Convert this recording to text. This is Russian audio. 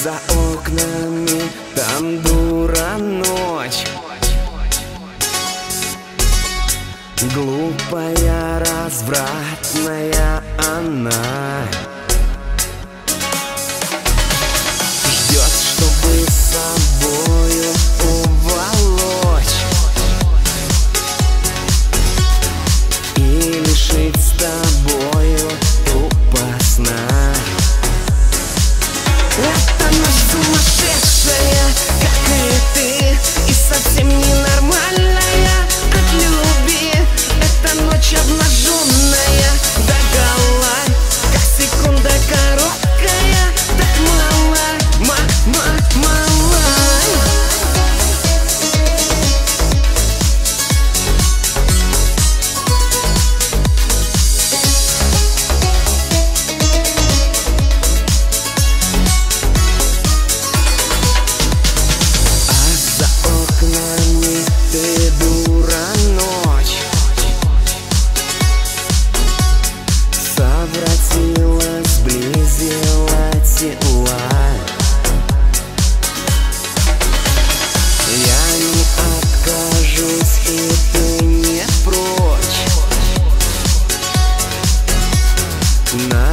За окнами там дура ночь, глупая, развратная она. Ждет, чтобы с собою уволочь и лишить с тобою тупо сна. Эта ночь сумасшедшая, как и ты, и совсем ненормальная от любви. Эта ночь обнаженная догола, как секунда короткая, так мала, мала. Ты дура ночь, совратила, сблизила тела. Я не откажусь, и ты не прочь.